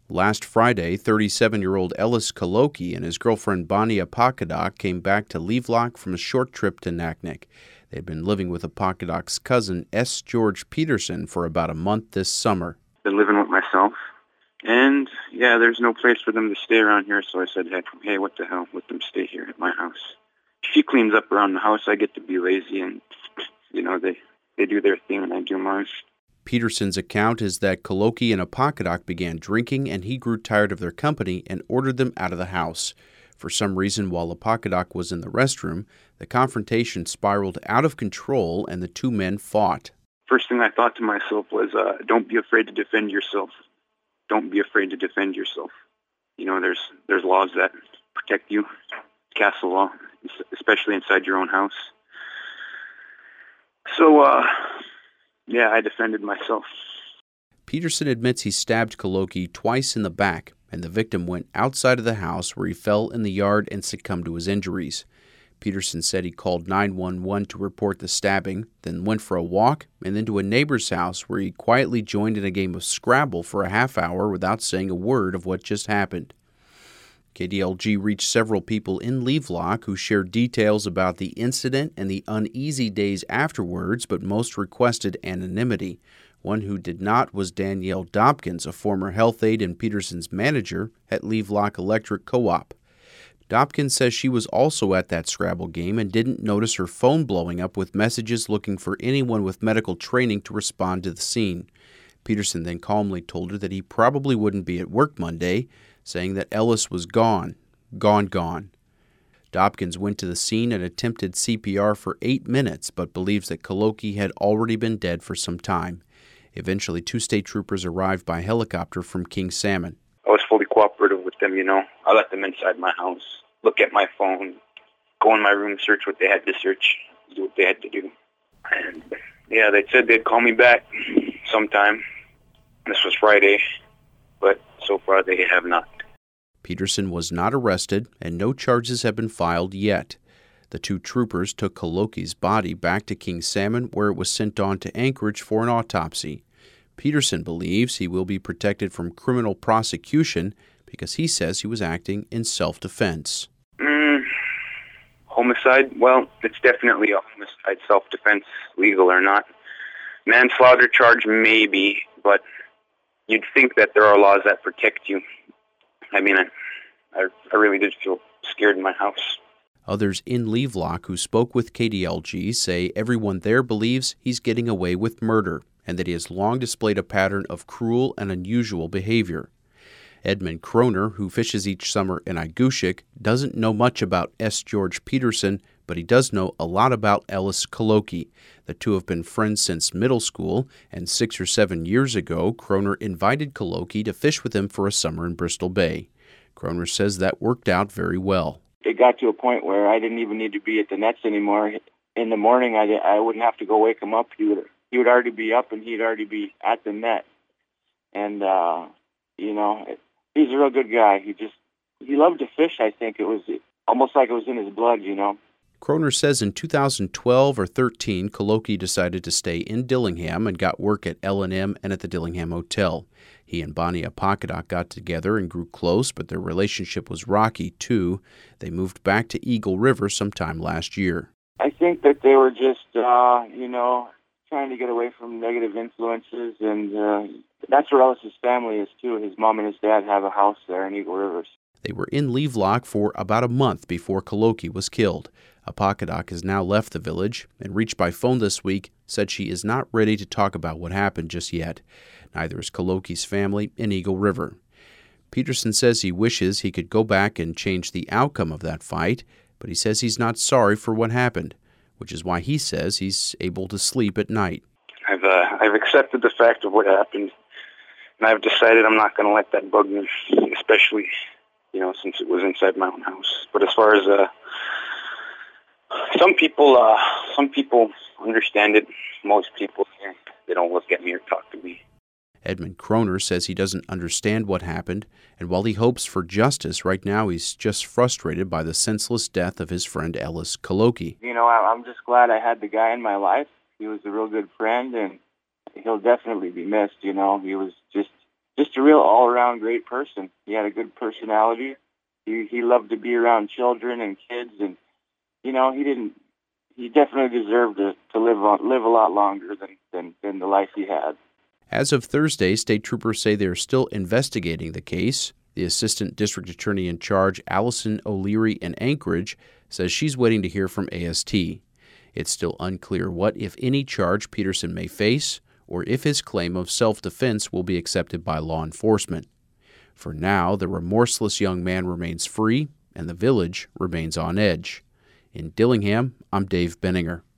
Last Friday, 37-year-old Ellis Koloki and his girlfriend Bonnie Apakadak came back to Levelock from a short trip to Naknek. They'd been living with Apakadak's cousin, S. George Peterson, for about a month this summer. Been living with myself, and there's no place for them to stay around here, so I said, hey, what the hell, let them stay here at my house. She cleans up around the house, I get to be lazy, and, they do their thing and I do mine. Peterson's account is that Koloki and Apakadak began drinking, and he grew tired of their company and ordered them out of the house. For some reason, while Apakadak was in the restroom, the confrontation spiraled out of control and the two men fought. First thing I thought to myself was, don't be afraid to defend yourself. Don't be afraid to defend yourself. There's laws that protect you, castle law, especially inside your own house. So, I defended myself. Peterson admits he stabbed Koloki twice in the back, and the victim went outside of the house where he fell in the yard and succumbed to his injuries. Peterson said he called 911 to report the stabbing, then went for a walk, and then to a neighbor's house where he quietly joined in a game of Scrabble for a half hour without saying a word of what just happened. KDLG reached several people in Levelock who shared details about the incident and the uneasy days afterwards, but most requested anonymity. One who did not was Danielle Dobkins, a former health aide and Peterson's manager at Levelock Electric Co-op. Dobkins says she was also at that Scrabble game and didn't notice her phone blowing up with messages looking for anyone with medical training to respond to the scene. Peterson then calmly told her that he probably wouldn't be at work Monday, saying that Ellis was gone. Dobkins went to the scene and attempted CPR for 8 minutes, but believes that Koloki had already been dead for some time. Eventually, 2 state troopers arrived by helicopter from King Salmon. I was fully cooperative with them, I let them inside my house, look at my phone, go in my room, search what they had to search, do what they had to do. And, they said they'd call me back sometime. This was Friday, but so far they have not. Peterson was not arrested, and no charges have been filed yet. The 2 troopers took Koloki's body back to King Salmon, where it was sent on to Anchorage for an autopsy. Peterson believes he will be protected from criminal prosecution because he says he was acting in self-defense. Homicide? Well, it's definitely a homicide, self-defense, legal or not. Manslaughter charge, maybe, but you'd think that there are laws that protect you. I really did feel scared in my house. Others in Levelock who spoke with KDLG say everyone there believes he's getting away with murder and that he has long displayed a pattern of cruel and unusual behavior. Edmund Kroner, who fishes each summer in Igushik, doesn't know much about S. George Peterson, but he does know a lot about Ellis Koloki. The two have been friends since middle school, and 6 or 7 years ago, Kroner invited Koloki to fish with him for a summer in Bristol Bay. Kroner says that worked out very well. It got to a point where I didn't even need to be at the nets anymore. In the morning, I wouldn't have to go wake him up. He would already be up, and he'd already be at the net. And, he's a real good guy. He loved to fish, I think. It was almost like it was in his blood, Kroner says in 2012 or 13, Koloki decided to stay in Dillingham and got work at L&M and at the Dillingham Hotel. He and Bonnie Apakadak got together and grew close, but their relationship was rocky, too. They moved back to Eagle River sometime last year. I think that they were just, trying to get away from negative influences, and that's where Ellis's family is, too. His mom and his dad have a house there in Eagle River. They were in Levelock for about a month before Koloki was killed. Apakadak has now left the village and reached by phone this week said she is not ready to talk about what happened just yet. Neither is Koloki's family in Eagle River. Peterson says he wishes he could go back and change the outcome of that fight, but he says he's not sorry for what happened, which is why he says he's able to sleep at night. I've accepted the fact of what happened, and I've decided I'm not going to let that bug me, especially, since it was inside my own house. But as far as some people understand it. Most people, they don't look at me or talk to me. Edmund Kroner says he doesn't understand what happened, and while he hopes for justice, right now he's just frustrated by the senseless death of his friend Ellis Koloki. I'm just glad I had the guy in my life. He was a real good friend, and he'll definitely be missed. He was just just a real all-around great person. He had a good personality. He loved to be around children and kids, and he definitely deserved to live a lot longer than the life he had. As of Thursday, state troopers say they are still investigating the case. The assistant district attorney in charge, Allison O'Leary in Anchorage, says she's waiting to hear from AST. It's still unclear what, if any, charge Peterson may face, or if his claim of self-defense will be accepted by law enforcement. For now, the remorseless young man remains free, and the village remains on edge. In Dillingham, I'm Dave Benninger.